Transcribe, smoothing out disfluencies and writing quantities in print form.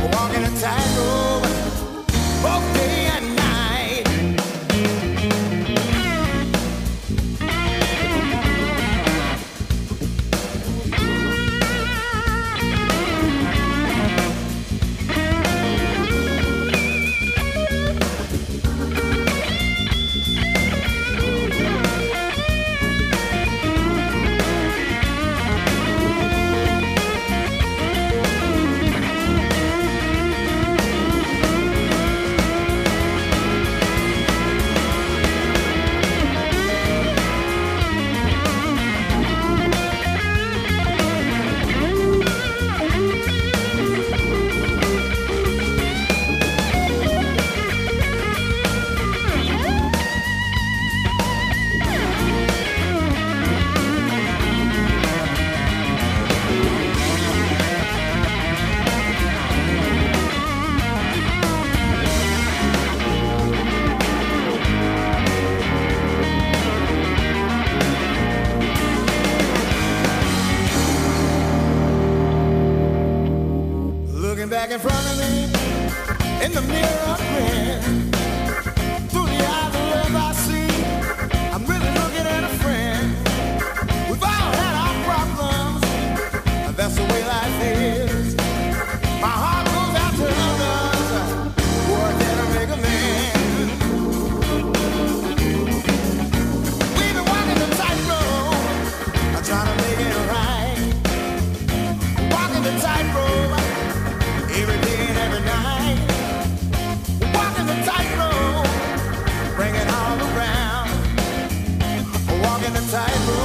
walking a tightrope both day and night. Back in front of me, in the mirror grin. Through the eyes of love I see, I'm really looking at a friend. We've all had our problems, and that's the way life is. My heart goes out to others who are there to make a man. We've been walking the tightrope, I'm trying to make it right. Walking the tightrope every day and every night. Walking the tightrope, bring it all around. Walking the tightrope.